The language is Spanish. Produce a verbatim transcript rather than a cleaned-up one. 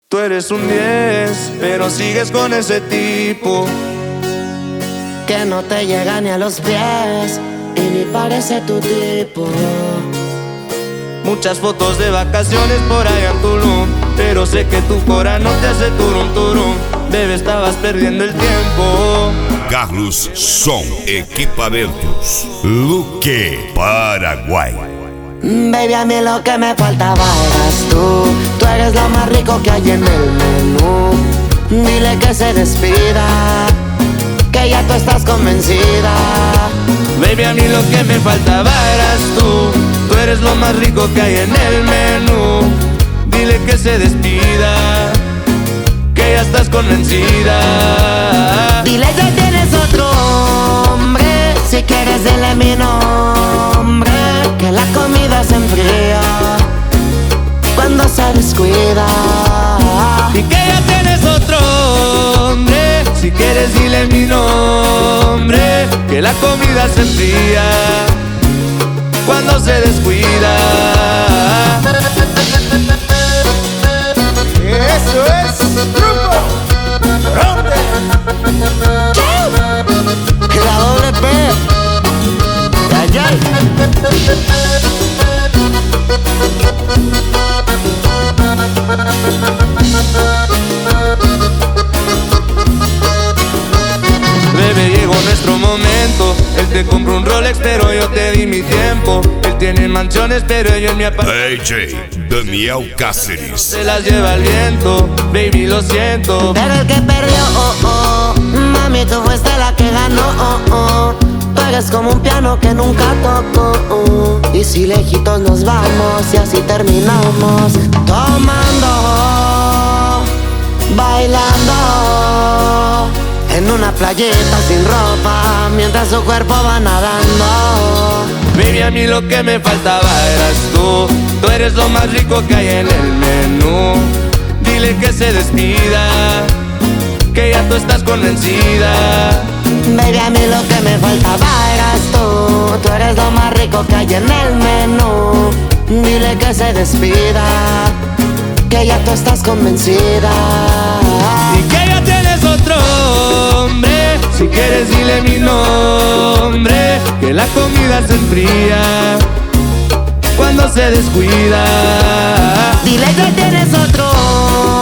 Tú eres un diez, pero sigues con ese tipo que no te llega ni a los pies y ni parece tu tipo. Muchas fotos de vacaciones por allá en Tulum, pero sé que tu cora no te hace turum turum. Bebé, estabas perdiendo el tiempo. Carlos Som Equipamentos, Luque, Paraguay. Baby, a mí lo que me faltaba eras tú. Tú eres lo más rico que hay en el menú. Dile que se despida, que ya tú estás convencida. Baby, a mí lo que me faltaba eras tú. Tú eres lo más rico que hay en el menú. Dile que se despida, que ya estás convencida. Dile que tienes otro hombre. Si quieres dile mi nombre, que la comida se enfría cuando se descuida. Y que ya tienes otro hombre. Si quieres dile mi nombre, que la comida se enfría cuando se descuida. Eso es Grupo Ronde. La doble P. Ay, ay. Bebé, llegó nuestro momento. Él te compró un Rolex, pero yo te di mi tiempo. Él tiene mansiones, pero yo en mi apartamento. D J Daniel Cáceres. Se las lleva el viento, baby, lo siento. Pero el que perdió, oh, oh. Mami, tú fuiste la que ganó, oh, oh. Tú eres como un piano que nunca tocó, oh. Y si lejitos nos vamos y así terminamos, tomando, bailando en una playita sin ropa, mientras su cuerpo va nadando. Baby, a mí lo que me faltaba eras tú. Tú eres lo más rico que hay en el menú. Dile que se despida, que ya tú estás convencida. Baby, a mí lo que me faltaba eras tú. Tú eres lo más rico que hay en el menú. Dile que se despida, que ya tú estás convencida. Y que ya tienes otro hombre. Si quieres dile mi nombre, que la comida se enfría cuando se descuida. Dile que tienes otro